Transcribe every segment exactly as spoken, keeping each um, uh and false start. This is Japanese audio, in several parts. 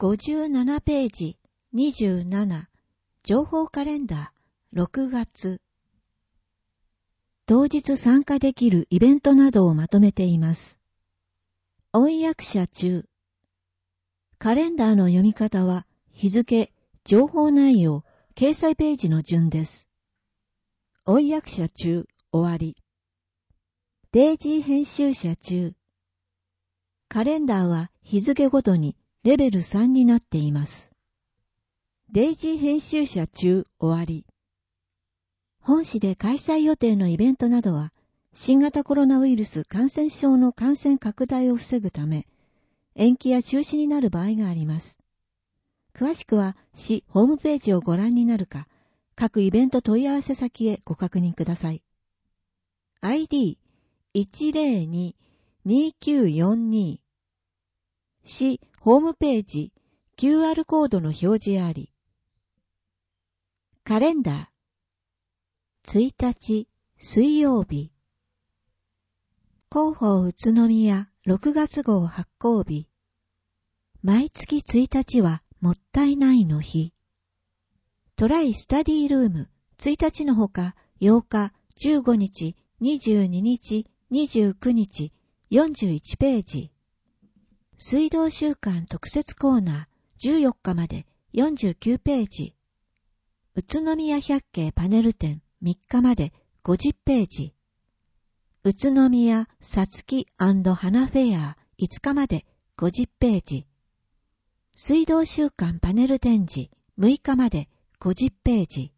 ごじゅうななページにじゅうなな情報カレンダーろくがつ当日参加できるイベントなどをまとめています。音訳者中カレンダーの読み方は日付、情報内容、掲載ページの順です。音訳者中終わり。デイジー編集者中カレンダーは日付ごとにレベルさんになっています。デイジー編集者中終わり。本誌で開催予定のイベントなどは、新型コロナウイルス感染症の感染拡大を防ぐため、延期や中止になる場合があります。詳しくは市ホームページをご覧になるか、各イベント問い合わせ先へご確認ください。アイディーいちゼロに にきゅうよんに 市ホームページ キューアール コードの表示あり。カレンダーついたち水曜日広報宇都宮ろくがつ号発行日毎月ついたちはもったいないの日トライスタディルームついたちのほかようか、じゅうごにち、にじゅうににち、にじゅうくにち、よんじゅういちページ水道週間特設コーナーじゅうよっかまでよんじゅうきゅうページ宇都宮百景パネル展みっかまでごじゅっページ宇都宮さつき&花フェアいつかまでごじゅっページ水道週間パネル展示むいかまでごじゅっページ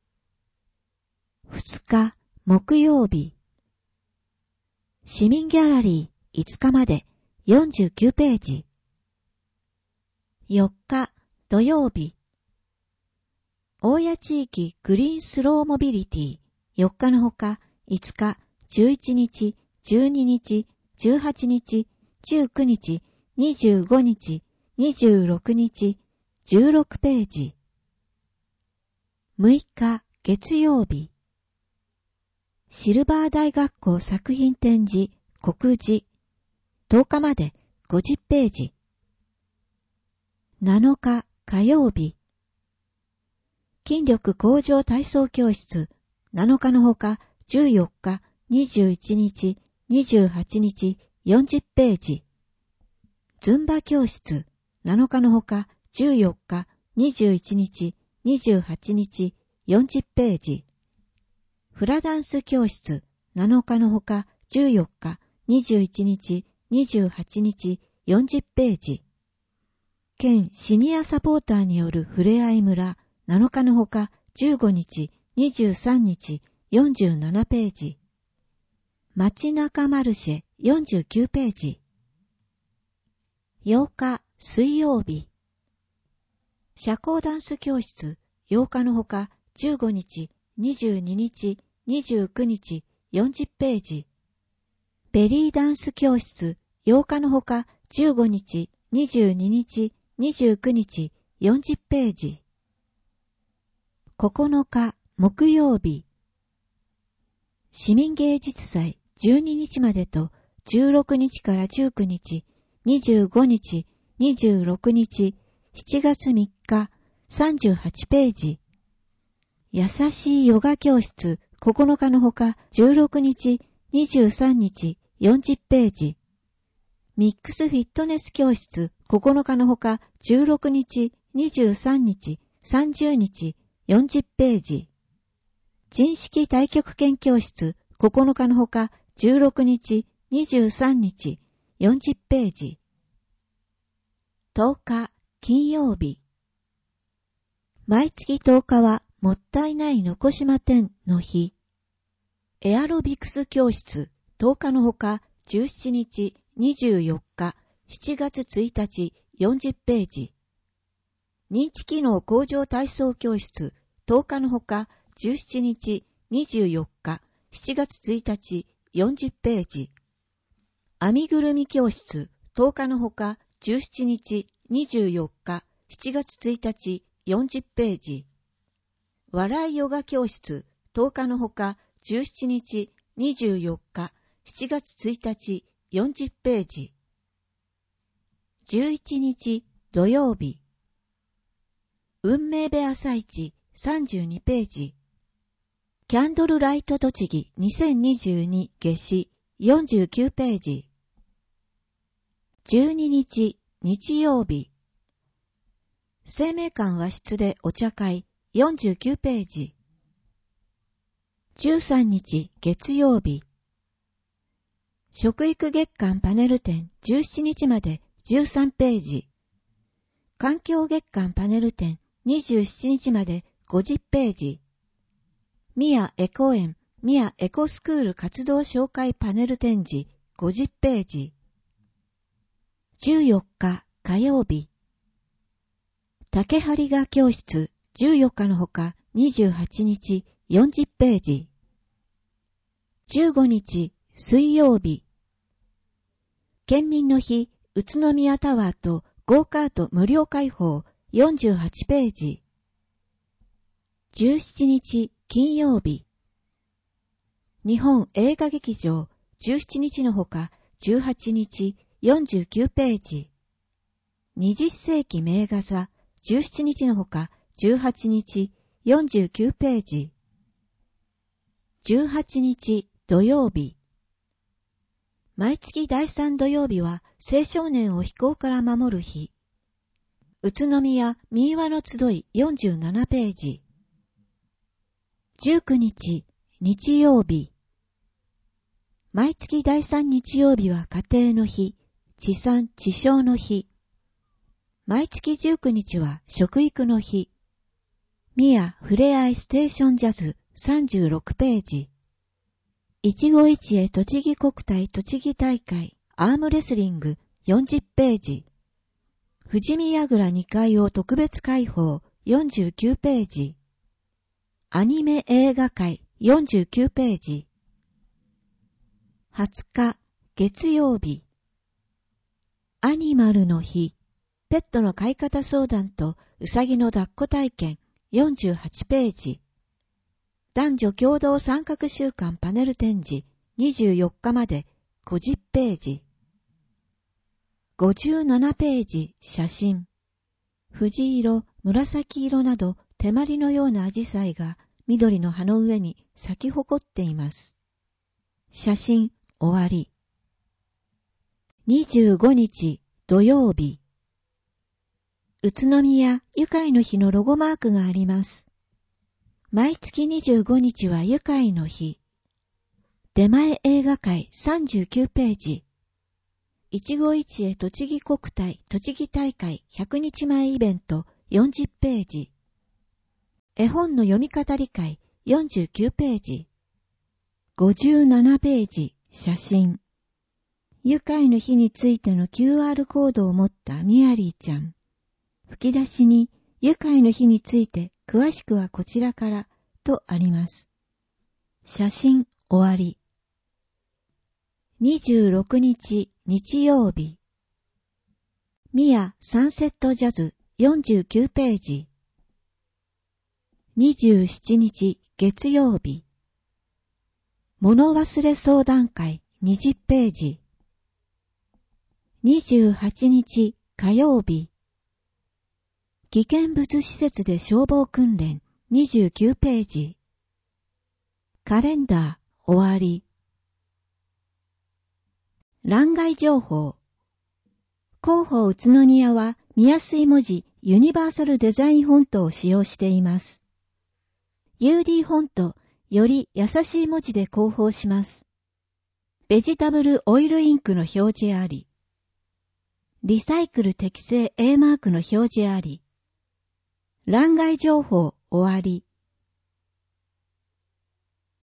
ふつか木曜日市民ギャラリーいつかまでよんじゅうきゅうページよっか土曜日大谷地域グリーンスローモビリティよっかのほかいつか、じゅういちにち、じゅうににち、じゅうはちにち、じゅうくにち、にじゅうごにち、にじゅうろくにち、じゅうろくページむいか月曜日シルバー大学校作品展示告示とおかまでごじゅっページなのか火曜日筋力向上体操教室なのかのほかじゅうよっか、にじゅういちにち、にじゅうはちにち、よんじゅっページズンバ教室なのかのほかじゅうよっか、にじゅういちにち、にじゅうはちにち、よんじゅっページフラダンス教室なのかのほかじゅうよっか、にじゅういちにち、にじゅうはちにち、よんじゅっページ県シニアサポーターによるふれあい村なのかのほかじゅうごにち、にじゅうさんにち、よんじゅうななページ街中マルシェよんじゅうきゅうページようか水曜日社交ダンス教室ようかのほかじゅうごにち、にじゅうににち、にじゅうくにち、よんじゅっページベリーダンス教室ようかのほかじゅうごにち、にじゅうににち、にじゅうくにち、よんじゅっページここのか木曜日市民芸術祭じゅうににちまでとじゅうろくにちからじゅうくにち、にじゅうごにち、にじゅうろくにち、しちがつみっか、さんじゅうはちページ優しいヨガ教室ここのかのほかじゅうろくにち、にじゅうさんにち、よんじゅっページミックスフィットネス教室ここのかのほかじゅうろくにち、にじゅうさんにち、さんじゅうにち、よんじゅっページ珍式太極拳教室ここのかのほかじゅうろくにち、にじゅうさんにち、よんじゅっページとおか金曜日毎月とおかはもったいないのこしま展の日エアロビクス教室とおかのほかじゅうしちにち、にじゅうよっか、しちがつついたち、よんじゅっページ認知機能向上体操教室とおかのほかじゅうしちにち、にじゅうよっか、しちがつついたち、よんじゅっページ編みぐるみ教室とおかのほかじゅうしちにち、にじゅうよっか、しちがつついたち、よんじゅっページ笑いヨガ教室とおかのほかじゅうしちにち、にじゅうよっか、しちがつついたち、よんじゅっページじゅういちにち土曜日。運命部朝市さんじゅうにページ。キャンドルライト栃木にせんにじゅうに夏至よんじゅうきゅうページ。じゅうににち日曜日。生命館和室でお茶会よんじゅうきゅうページ。じゅうさんにち月曜日。食育月間パネル展じゅうしちにちまでじゅうさんページ。環境月間パネル展にじゅうしちにちまでごじゅっページ。ミヤエコ園ミヤエコスクール活動紹介パネル展示ごじゅっページ。じゅうよっか火曜日。竹張画教室じゅうよっかのほかにじゅうはちにちよんじゅっページ。じゅうごにち水曜日。県民の日宇都宮タワーとゴーカート無料開放よんじゅうはちページ。じゅうしちにち金曜日。日本映画劇場じゅうしちにちのほかじゅうはちにちよんじゅうきゅうページ。にじゅっせいき名画座じゅうしちにちのほかじゅうはちにちよんじゅうきゅうページ。じゅうはちにち土曜日。毎月だいさん土曜日は青少年を非行から守る日。宇都宮民話の集いよんじゅうななページ。じゅうくにち日曜日。毎月だいさん日曜日は家庭の日、地産地消の日。毎月じゅうくにちは食育の日。ミヤふれあいステーションジャズさんじゅうろくページ。一期一会栃木国体栃木大会アームレスリングよんじゅっページ。富士見櫓にかいを特別開放よんじゅうきゅうページ。アニメ映画会よんじゅうきゅうページ。はつか月曜日。アニマルの日。ペットの飼い方相談とうさぎの抱っこ体験よんじゅうはちページ。男女共同参画週間パネル展示にじゅうよっかまでごじゅっページ。ごじゅうななページ写真。藤色、紫色など手まりのようなアジサイが緑の葉の上に咲き誇っています。写真終わり。にじゅうごにち土曜日。宇都宮愉快の日のロゴマークがあります。毎月にじゅうごにちは愉快の日。出前映画会さんじゅうきゅうページ。一期一会栃木国体栃木大会ひゃくにちまえイベントよんじゅっページ。絵本の読み語り会よんじゅうきゅうページ。ごじゅうななページ写真。愉快の日についての キューアール コードを持ったミアリーちゃん。吹き出しに愉快の日について詳しくはこちらからとあります。写真終わり。にじゅうろくにち日曜日。ミヤサンセットジャズよんじゅうきゅうページ。にじゅうしちにち月曜日。物忘れ相談会にじゅっページ。にじゅうはちにち火曜日。危険物施設で消防訓練にじゅうきゅうページ。カレンダー終わり。欄外情報。広報宇都宮は見やすい文字ユニバーサルデザインフォントを使用しています。ユーディー フォントより優しい文字で広報します。ベジタブルオイルインクの表示あり。リサイクル適正 A マークの表示あり。欄外情報終わり。